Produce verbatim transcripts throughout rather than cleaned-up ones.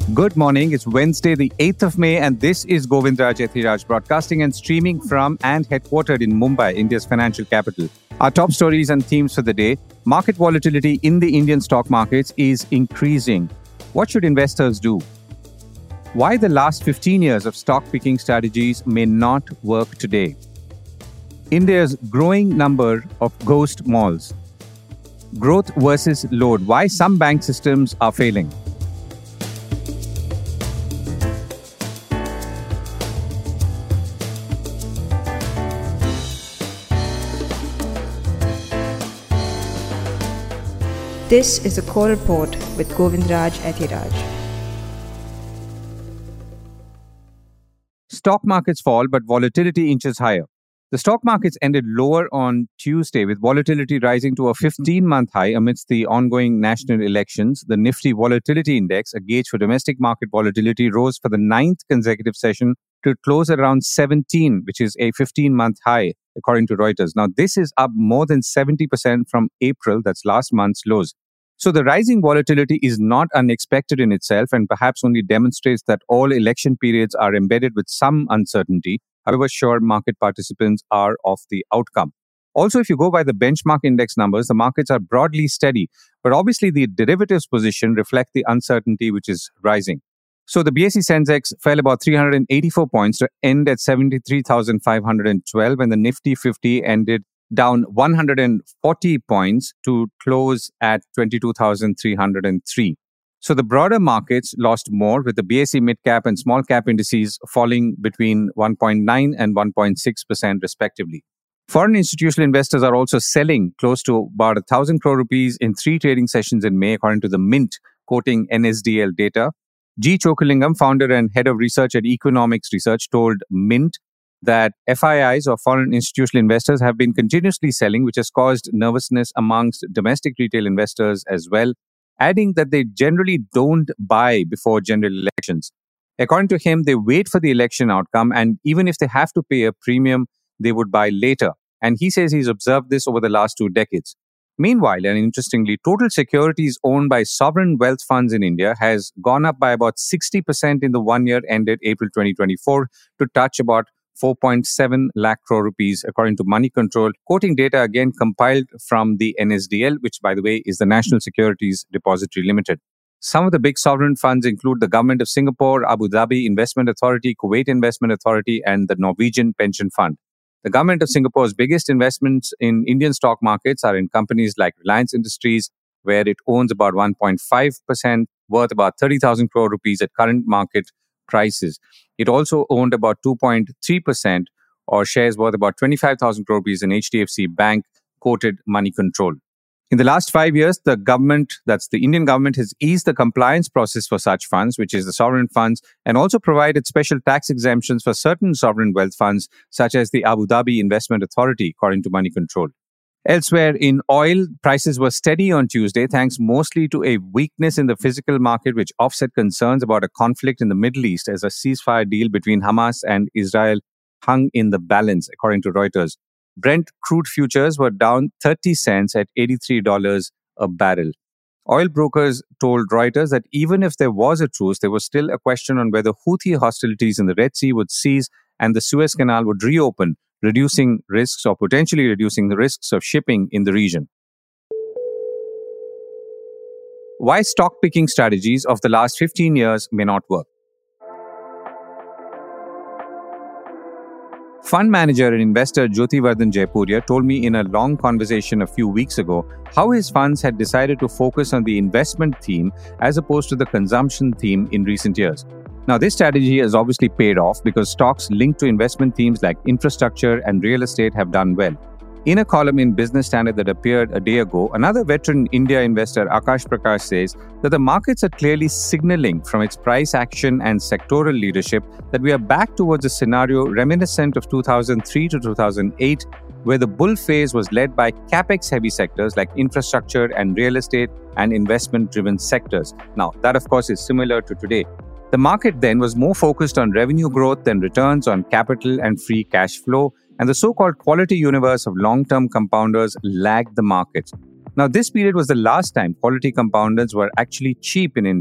Good morning. It's Wednesday, the eighth of May, and this is Govindraj Ethiraj broadcasting and streaming from and headquartered in Mumbai, India's financial capital. Our top stories and themes for the day. Market volatility in the Indian stock markets is increasing. What should investors do? Why the last fifteen years of stock picking strategies may not work today. India's growing number of ghost malls. Growth versus load. Why some bank systems are failing. This is a core report with Govindraj Ethiraj. Stock markets fall, but volatility inches higher. The stock markets ended lower on Tuesday, with volatility rising to a fifteen-month high amidst the ongoing national elections. The Nifty Volatility Index, a gauge for domestic market volatility, rose for the ninth consecutive session to close at around seventeen, which is a fifteen-month high, according to Reuters. Now, this is up more than seventy percent from April, that's last month's lows. So the rising volatility is not unexpected in itself and perhaps only demonstrates that all election periods are embedded with some uncertainty, however sure market participants are of the outcome. Also, if you go by the benchmark index numbers, the markets are broadly steady, but obviously the derivatives position reflect the uncertainty which is rising. So the B S E Sensex fell about three hundred eighty-four points to end at seventy-three thousand five hundred twelve, and the Nifty fifty ended down one hundred forty points to close at twenty-two thousand three hundred three. So the broader markets lost more, with the B S E mid-cap and small-cap indices falling between one point nine and one point six percent respectively. Foreign institutional investors are also selling close to about one thousand crore rupees in three trading sessions in May, according to the Mint, quoting N S D L data. G. Chokalingam, founder and head of research at Economics Research, told Mint that F I Is, or foreign institutional investors, have been continuously selling, which has caused nervousness amongst domestic retail investors as well, adding that they generally don't buy before general elections. According to him, they wait for the election outcome, and even if they have to pay a premium, they would buy later. And he says he's observed this over the last two decades. Meanwhile, and interestingly, total securities owned by sovereign wealth funds in India has gone up by about sixty percent in the one year ended April twenty twenty-four to touch about four point seven lakh crore rupees, according to Money Control, quoting data again compiled from the N S D L, which, by the way, is the National Securities Depository Limited. Some of the big sovereign funds include the Government of Singapore, Abu Dhabi Investment Authority, Kuwait Investment Authority, and the Norwegian Pension Fund. The Government of Singapore's biggest investments in Indian stock markets are in companies like Reliance Industries, where it owns about one point five percent, worth about thirty thousand crore rupees at current market prices. It also owned about two point three percent, or shares worth about twenty-five thousand crore rupees in H D F C Bank, quoted Money Control. In the last five years, the government, that's the Indian government, has eased the compliance process for such funds, which is the sovereign funds, and also provided special tax exemptions for certain sovereign wealth funds, such as the Abu Dhabi Investment Authority, according to Money Control. Elsewhere, in oil, prices were steady on Tuesday, thanks mostly to a weakness in the physical market, which offset concerns about a conflict in the Middle East as a ceasefire deal between Hamas and Israel hung in the balance, according to Reuters. Brent crude futures were down thirty cents at eighty-three dollars a barrel. Oil brokers told Reuters that even if there was a truce, there was still a question on whether Houthi hostilities in the Red Sea would cease and the Suez Canal would reopen, reducing risks or potentially reducing the risks of shipping in the region. Why stock picking strategies of the last fifteen years may not work. Fund manager and investor Jyotivardhan Jaipuria told me in a long conversation a few weeks ago how his funds had decided to focus on the investment theme as opposed to the consumption theme in recent years. Now, this strategy has obviously paid off because stocks linked to investment themes like infrastructure and real estate have done well. In a column in Business Standard that appeared a day ago, another veteran India investor, Akash Prakash, says that the markets are clearly signaling from its price action and sectoral leadership that we are back towards a scenario reminiscent of two thousand three to two thousand eight, where the bull phase was led by capex-heavy sectors like infrastructure and real estate and investment-driven sectors. Now, that of course is similar to today. The market then was more focused on revenue growth than returns on capital and free cash flow, and the so-called quality universe of long-term compounders lagged the markets. Now, this period was the last time quality compounders were actually cheap in India.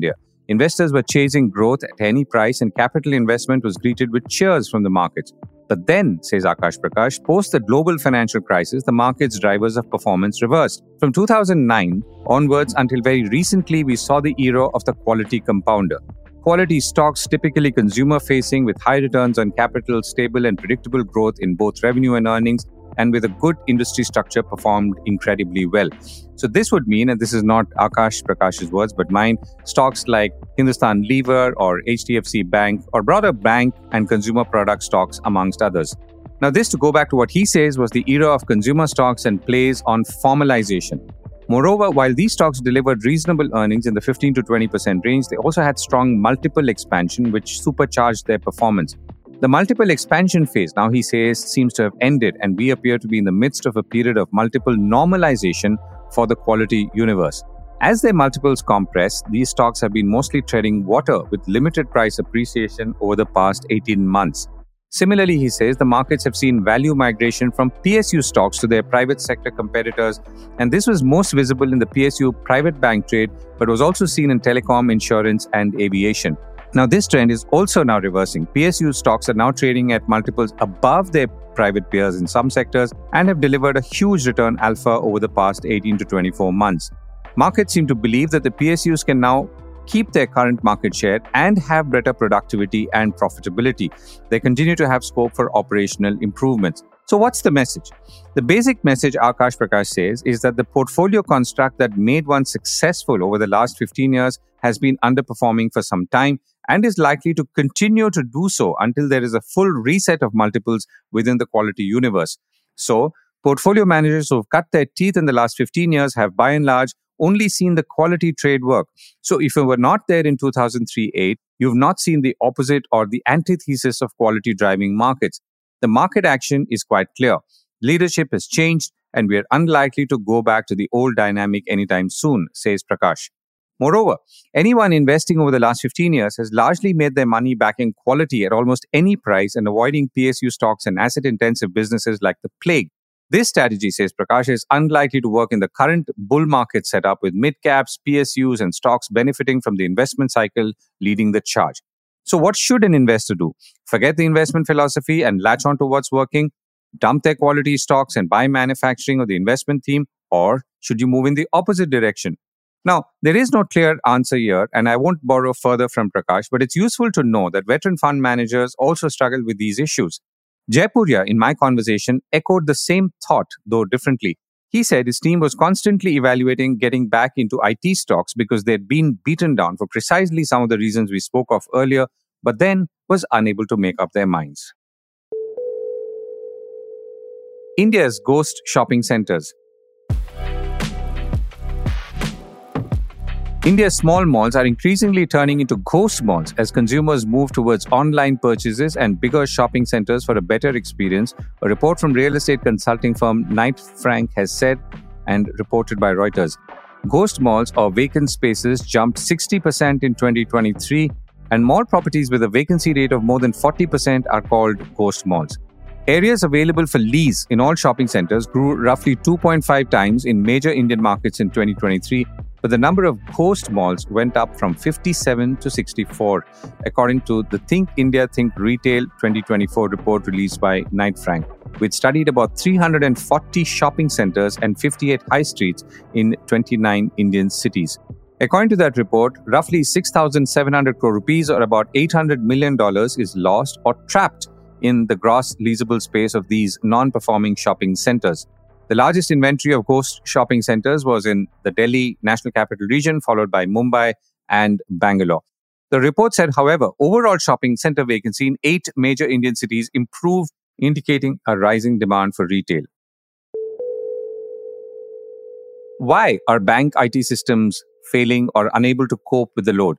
Investors were chasing growth at any price and capital investment was greeted with cheers from the markets. But then, says Akash Prakash, post the global financial crisis, the market's drivers of performance reversed. From two thousand nine onwards until very recently, we saw the era of the quality compounder. Quality stocks, typically consumer-facing with high returns on capital, stable and predictable growth in both revenue and earnings, and with a good industry structure, performed incredibly well. So this would mean, and this is not Akash Prakash's words, but mine, stocks like Hindustan Lever or H D F C Bank or broader bank and consumer product stocks amongst others. Now this, to go back to what he says, was the era of consumer stocks and plays on formalization. Moreover, while these stocks delivered reasonable earnings in the fifteen to twenty percent range, they also had strong multiple expansion which supercharged their performance. The multiple expansion phase, now he says, seems to have ended and we appear to be in the midst of a period of multiple normalization for the quality universe. As their multiples compress, these stocks have been mostly treading water with limited price appreciation over the past eighteen months. Similarly, he says, the markets have seen value migration from P S U stocks to their private sector competitors, and this was most visible in the P S U private bank trade, but was also seen in telecom, insurance, and aviation. Now, this trend is also now reversing. P S U stocks are now trading at multiples above their private peers in some sectors and have delivered a huge return alpha over the past eighteen to twenty-four months. Markets seem to believe that the P S Us can now keep their current market share and have better productivity and profitability. They continue to have scope for operational improvements. So what's the message? The basic message, Akash Prakash says, is that the portfolio construct that made one successful over the last fifteen years has been underperforming for some time and is likely to continue to do so until there is a full reset of multiples within the quality universe. So, portfolio managers who have cut their teeth in the last fifteen years have by and large only seen the quality trade work. So if you were not there in two thousand three to eight, you've not seen the opposite or the antithesis of quality driving markets. The market action is quite clear. Leadership has changed and we are unlikely to go back to the old dynamic anytime soon, says Prakash. Moreover, anyone investing over the last fifteen years has largely made their money back in quality at almost any price and avoiding P S U stocks and asset-intensive businesses like the plague. This strategy, says Prakash, is unlikely to work in the current bull market setup with mid-caps, P S Us and stocks benefiting from the investment cycle leading the charge. So what should an investor do? Forget the investment philosophy and latch on to what's working? Dump their quality stocks and buy manufacturing or the investment theme? Or should you move in the opposite direction? Now, there is no clear answer here, and I won't borrow further from Prakash, but it's useful to know that veteran fund managers also struggle with these issues. Jaipuria, in my conversation, echoed the same thought, though differently. He said his team was constantly evaluating getting back into I T stocks because they'd been beaten down for precisely some of the reasons we spoke of earlier, but then was unable to make up their minds. India's ghost shopping centers. India's small malls are increasingly turning into ghost malls as consumers move towards online purchases and bigger shopping centers for a better experience, a report from real estate consulting firm Knight Frank has said, and reported by Reuters. Ghost malls or vacant spaces jumped sixty percent in twenty twenty-three, and mall properties with a vacancy rate of more than forty percent are called ghost malls. Areas available for lease in all shopping centers grew roughly two point five times in major Indian markets in twenty twenty-three, but the number of ghost malls went up from fifty-seven to sixty-four, according to the Think India, Think Retail twenty twenty-four report released by Knight Frank, which studied about three hundred forty shopping centers and fifty-eight high streets in twenty-nine Indian cities. According to that report, roughly six thousand seven hundred crore rupees or about eight hundred million dollars is lost or trapped in the gross leasable space of these non-performing shopping centers. The largest inventory of ghost shopping centers was in the Delhi National Capital Region, followed by Mumbai and Bangalore. The report said, however, overall shopping center vacancy in eight major Indian cities improved, indicating a rising demand for retail. Why are bank I T systems failing or unable to cope with the load?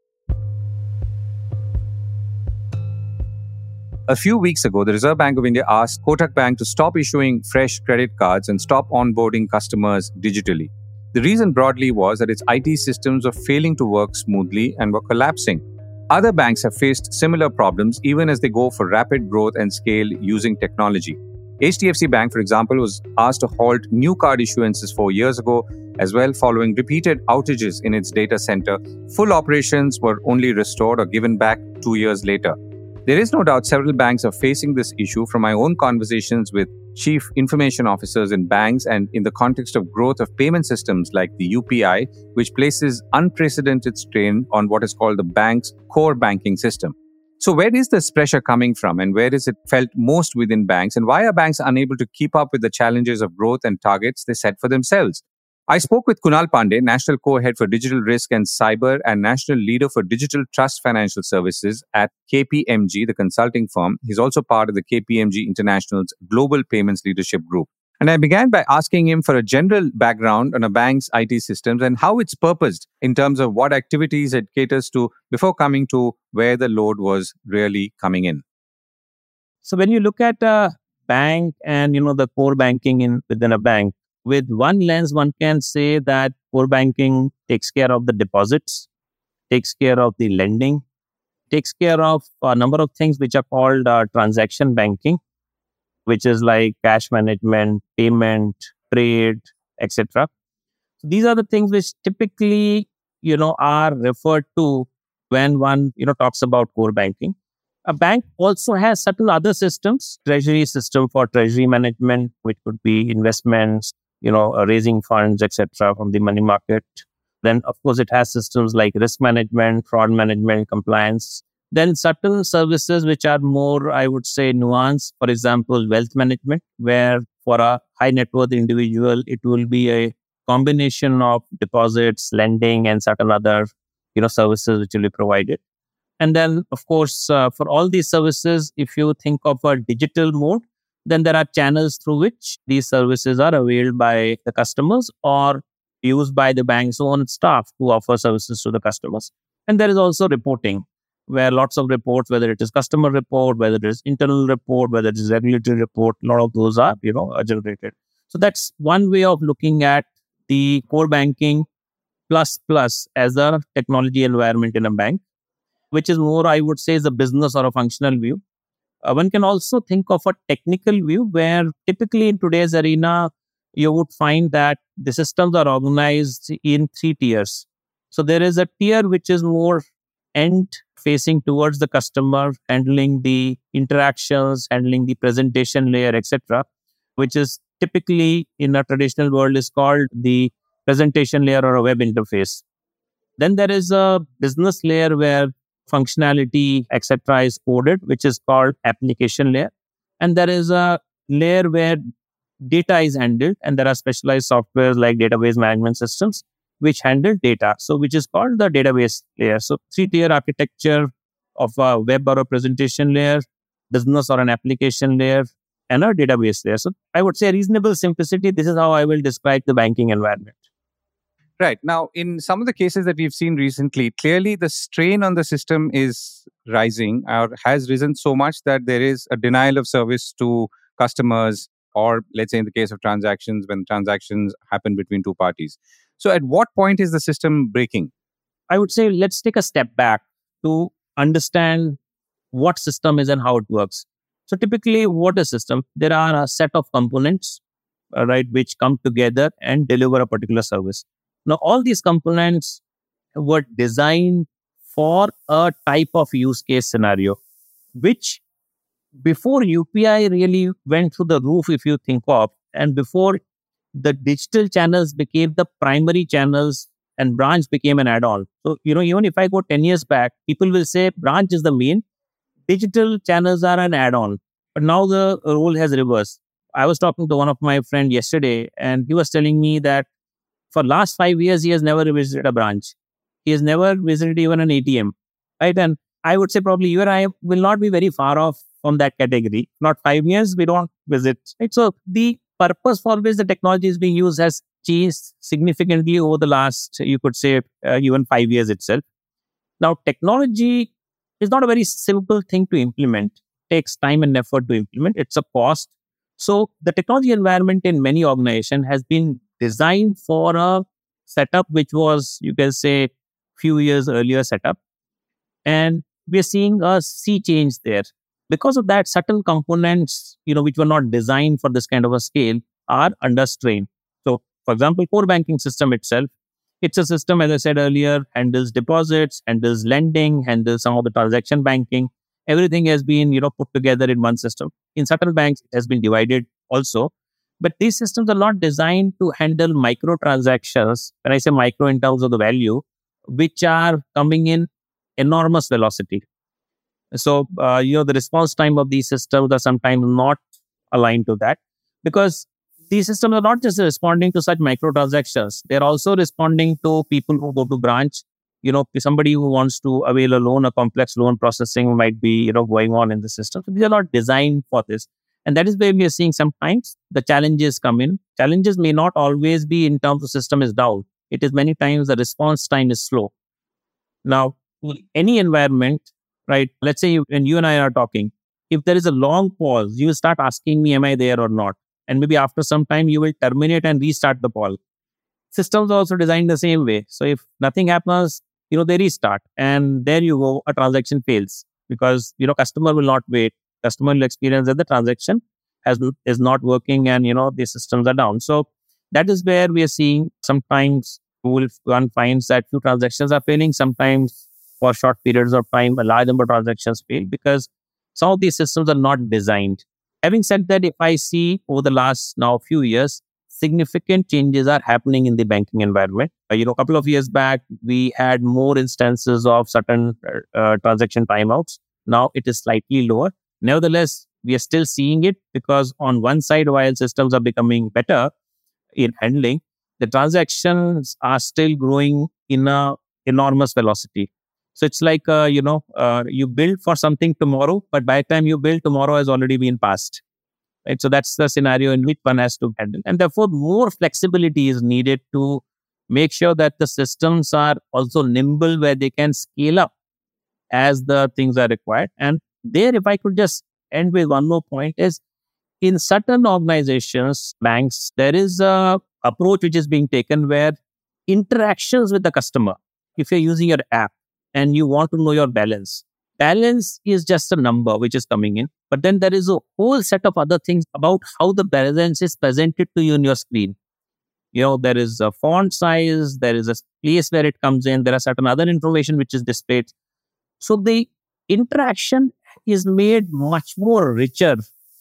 A few weeks ago, the Reserve Bank of India asked Kotak Bank to stop issuing fresh credit cards and stop onboarding customers digitally. The reason broadly was that its I T systems were failing to work smoothly and were collapsing. Other banks have faced similar problems even as they go for rapid growth and scale using technology. H D F C Bank, for example, was asked to halt new card issuances four years ago as well, following repeated outages in its data center. Full operations were only restored or given back two years later. There is no doubt several banks are facing this issue. From my own conversations with chief information officers in banks and in the context of growth of payment systems like the U P I, which places unprecedented strain on what is called the bank's core banking system. So where is this pressure coming from, and where is it felt most within banks, and why are banks unable to keep up with the challenges of growth and targets they set for themselves? I spoke with Kunal Pandey, National Co-Head for Digital Risk and Cyber and National Leader for Digital Trust Financial Services at K P M G, the consulting firm. He's also part of the K P M G International's Global Payments Leadership Group. And I began by asking him for a general background on a bank's I T systems and how it's purposed in terms of what activities it caters to before coming to where the load was really coming in. So when you look at a bank and, you know, the core banking in within a bank, with one lens, one can say that core banking takes care of the deposits, takes care of the lending, takes care of a number of things which are called uh, transaction banking, which is like cash management, payment, trade, et cetera. So these are the things which typically, you know, are referred to when one, you know, talks about core banking. A bank also has certain other systems, treasury system for treasury management, which could be investments, you know, uh, raising funds, et cetera from the money market. Then, of course, it has systems like risk management, fraud management, compliance. Then certain services which are more, I would say, nuanced. For example, wealth management, where for a high net worth individual, it will be a combination of deposits, lending, and certain other, you know, services which will be provided. And then, of course, uh, for all these services, if you think of a digital mode, then there are channels through which these services are availed by the customers or used by the bank's own staff to offer services to the customers. And there is also reporting, where lots of reports, whether it is customer report, whether it is internal report, whether it is regulatory report, a lot of those are, you know, generated. So that's one way of looking at the core banking plus plus as a technology environment in a bank, which is more, I would say, is a business or a functional view. Uh, one can also think of a technical view where typically in today's arena, you would find that the systems are organized in three tiers. So there is a tier which is more end facing towards the customer, handling the interactions, handling the presentation layer, et cetera, which is typically in a traditional world is called the presentation layer or a web interface. Then there is a business layer where functionality, et cetera is coded, which is called application layer. And there is a layer where data is handled, and there are specialized softwares like database management systems which handle data, so which is called the database layer. So three-tier architecture of a web or a presentation layer, business or an application layer, and a database layer. So I would say reasonable simplicity. This is how I will describe the banking environment. Right. Now, in some of the cases that we've seen recently, clearly the strain on the system is rising or has risen so much that there is a denial of service to customers, or let's say in the case of transactions, when transactions happen between two parties. So at what point is the system breaking? I would say let's take a step back to understand what system is and how it works. So typically, what is system? There are a set of components, uh, right, which come together and deliver a particular service. Now, all these components were designed for a type of use case scenario, which before U P I really went through the roof, if you think of, and before the digital channels became the primary channels and branch became an add-on. So, you know, even if I go ten years back, people will say branch is the main, digital channels are an add-on. But now the role has reversed. I was talking to one of my friends yesterday, and he was telling me that for last five years, he has never visited a branch. He has never visited even an A T M, right? And I would say probably you and I will not be very far off from that category. Not five years, we don't visit, right? So the purpose for which the technology is being used has changed significantly over the last, you could say, uh, even five years itself. Now, technology is not a very simple thing to implement. It takes time and effort to implement. It's a cost. So the technology environment in many organizations has been designed for a setup which was, you can say, few years earlier setup. And we're seeing a sea change there. Because of that, certain components, you know, which were not designed for this kind of a scale are under strain. So, for example, core banking system itself, it's a system, as I said earlier, handles deposits, handles lending, handles some of the transaction banking. Everything has been, you know, put together in one system. In certain banks, it has been divided also. But these systems are not designed to handle micro transactions. When I say micro in terms of the value, which are coming in enormous velocity. So, uh, you know, the response time of these systems are sometimes not aligned to that, because these systems are not just responding to such microtransactions. They're also responding to people who go to branch. You know, somebody who wants to avail a loan, a complex loan processing might be, you know, going on in the system. So these are not designed for this. And that is where we are seeing sometimes the challenges come in. Challenges may not always be in terms of system is down. It is many times the response time is slow. Now, any environment, right? Let's say you, when you and I are talking, if there is a long pause, you will start asking me, am I there or not? And maybe after some time, you will terminate and restart the call. Systems are also designed the same way. So if nothing happens, you know, they restart. And there you go, a transaction fails because, you know, customer will not wait. Customer will experience that the transaction has is not working and, you know, the systems are down. So that is where we are seeing sometimes will one finds that few transactions are failing. Sometimes for short periods of time, a large number of transactions fail because some of these systems are not designed. Having said that, if I see over the last now few years, significant changes are happening in the banking environment. Uh, you know, a couple of years back, we had more instances of certain uh, transaction timeouts. Now it is slightly lower. Nevertheless, we are still seeing it because on one side, while systems are becoming better in handling, the transactions are still growing in a enormous velocity. So it's like, uh, you know, uh, you build for something tomorrow, but by the time you build, tomorrow has already been passed. Right? So that's the scenario in which one has to handle. And therefore, more flexibility is needed to make sure that the systems are also nimble where they can scale up as the things are required. And there, if I could just end with one more point, is in certain organizations, banks, there is a approach which is being taken where interactions with the customer, if you're using your app and you want to know your balance, balance is just a number which is coming in. But then there is a whole set of other things about how the balance is presented to you on your screen. You know, there is a font size, there is a place where it comes in, there are certain other information which is displayed. So the interaction is made much more richer,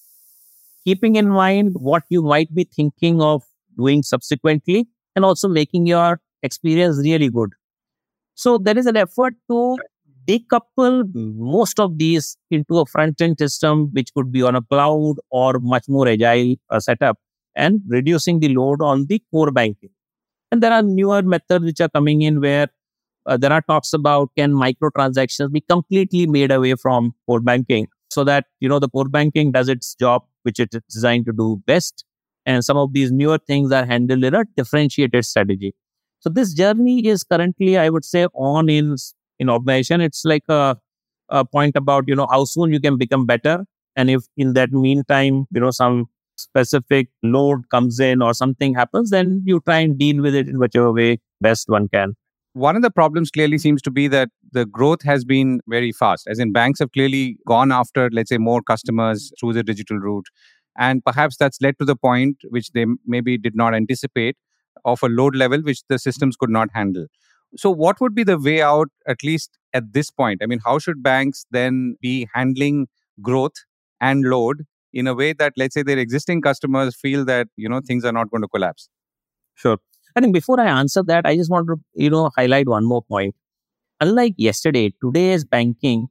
keeping in mind what you might be thinking of doing subsequently and also making your experience really good. So there is an effort to decouple most of these into a front-end system, which could be on a cloud or much more agile uh, setup, and reducing the load on the core banking. And there are newer methods which are coming in where uh, there are talks about can microtransactions be completely made away from core banking so that, you know, the core banking does its job, which it is designed to do best. And some of these newer things are handled in a differentiated strategy. So this journey is currently, I would say, on in in organization. It's like a, a point about, you know, how soon you can become better. And if in that meantime, you know, some specific load comes in or something happens, then you try and deal with it in whichever way best one can. One of the problems clearly seems to be that the growth has been very fast, as in banks have clearly gone after, let's say, more customers through the digital route. And perhaps that's led to the point which they maybe did not anticipate of a load level which the systems could not handle. So what would be the way out, at least at this point? I mean, how should banks then be handling growth and load in a way that, let's say, their existing customers feel that, you know, things are not going to collapse? Sure. I think before I answer that, I just want to, you know, highlight one more point. Unlike yesterday, today's banking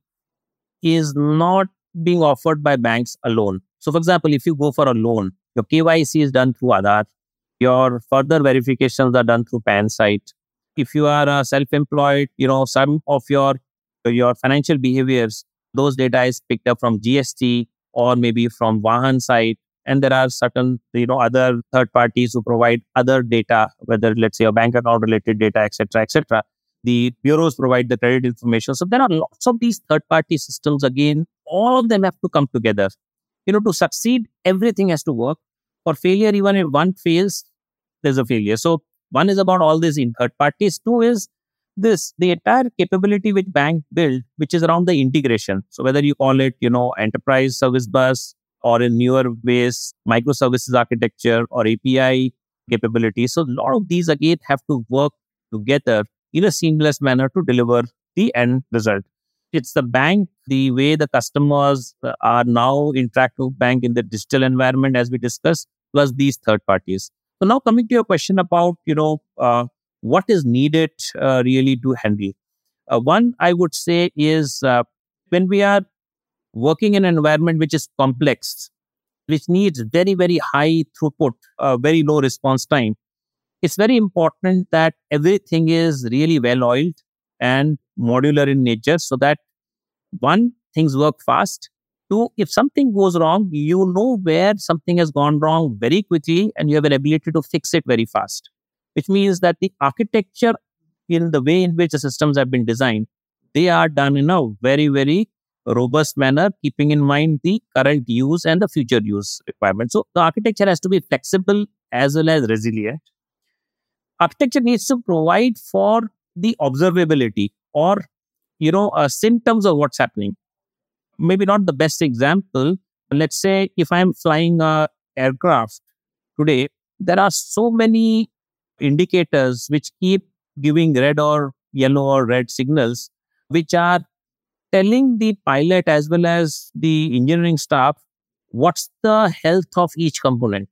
is not being offered by banks alone. So, for example, if you go for a loan, your K Y C is done through Aadhaar. Your further verifications are done through PAN site. If you are uh, self-employed, you know, some of your your financial behaviors, those data is picked up from G S T or maybe from Vahan site. And there are certain, you know, other third parties who provide other data, whether let's say a bank account related data, et cetera, et cetera. The bureaus provide the credit information. So there are lots of these third party systems. Again, all of them have to come together. You know, to succeed, everything has to work. For failure, even if one fails, there's a failure. So one is about all these in third parties. Two is this, the entire capability which bank built, which is around the integration. So whether you call it, you know, enterprise service bus, or in newer ways, microservices architecture or A P I capability. So a lot of these again have to work together in a seamless manner to deliver the end result. It's the bank, the way the customers are now interact with bank in the digital environment, as we discussed, plus these third parties. So now coming to your question about, you know, uh, what is needed uh, really to handle. Uh, one, I would say is uh, when we are working in an environment which is complex, which needs very, very high throughput, uh, very low response time, it's very important that everything is really well oiled and modular in nature so that one, things work fast. Two, if something goes wrong, you know where something has gone wrong very quickly and you have an ability to fix it very fast, which means that the architecture in the way in which the systems have been designed, they are done in a very, very robust manner, keeping in mind the current use and the future use requirements. So the architecture has to be flexible as well as resilient. Architecture needs to provide for the observability or, you know, uh, symptoms of what's happening. Maybe not the best example. Let's say if I'm flying a aircraft today, there are so many indicators which keep giving red or yellow or red signals, which are telling the pilot as well as the engineering staff what's the health of each component.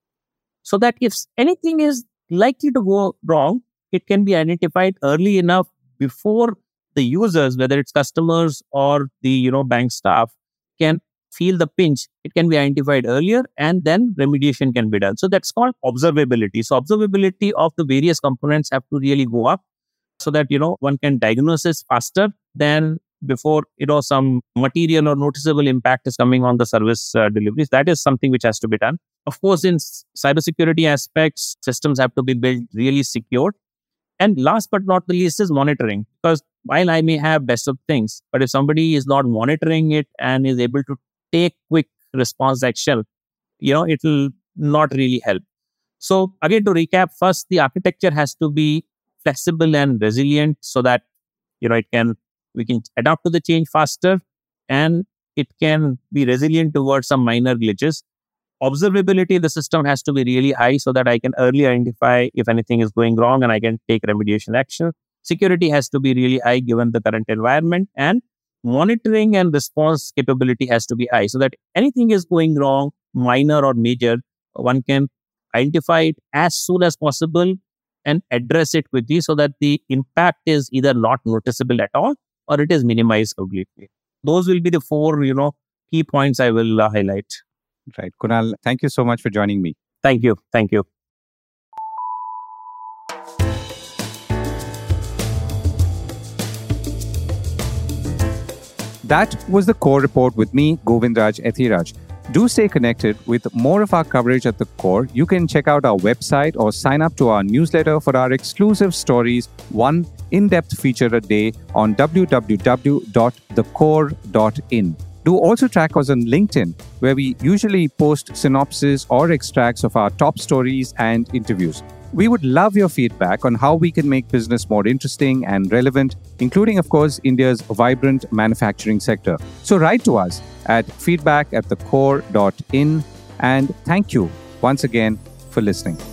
So that if anything is likely to go wrong, it can be identified early enough before the users, whether it's customers or the, you know, bank staff, can feel the pinch. It can be identified earlier and then remediation can be done. So that's called observability. So observability of the various components have to really go up so that, you know, one can diagnose this faster than before, you know, some material or noticeable impact is coming on the service uh, deliveries. That is something which has to be done. Of course, in cybersecurity aspects, systems have to be built really secured. And last but not the least is monitoring. Because while I may have best of things, but if somebody is not monitoring it and is able to take quick response action, you know, it will not really help. So again, to recap, first, the architecture has to be flexible and resilient so that, you know, it can, we can adapt to the change faster and it can be resilient towards some minor glitches. Observability in the system has to be really high so that I can early identify if anything is going wrong and I can take remediation action. Security has to be really high given the current environment, and monitoring and response capability has to be high so that anything is going wrong, minor or major, one can identify it as soon as possible and address it quickly so that the impact is either not noticeable at all or it is minimized completely. Those will be the four, you know, key points I will uh, highlight. Right. Kunal, thank you so much for joining me. Thank you. Thank you. That was the Core Report with me, Govindraj Ethiraj. Do stay connected with more of our coverage at the Core. You can check out our website or sign up to our newsletter for our exclusive stories, one in-depth feature a day on w w w dot the core dot in. Do also track us on LinkedIn, where we usually post synopses or extracts of our top stories and interviews. We would love your feedback on how we can make business more interesting and relevant, including, of course, India's vibrant manufacturing sector. So write to us at feedback at the core dot in, and thank you once again for listening.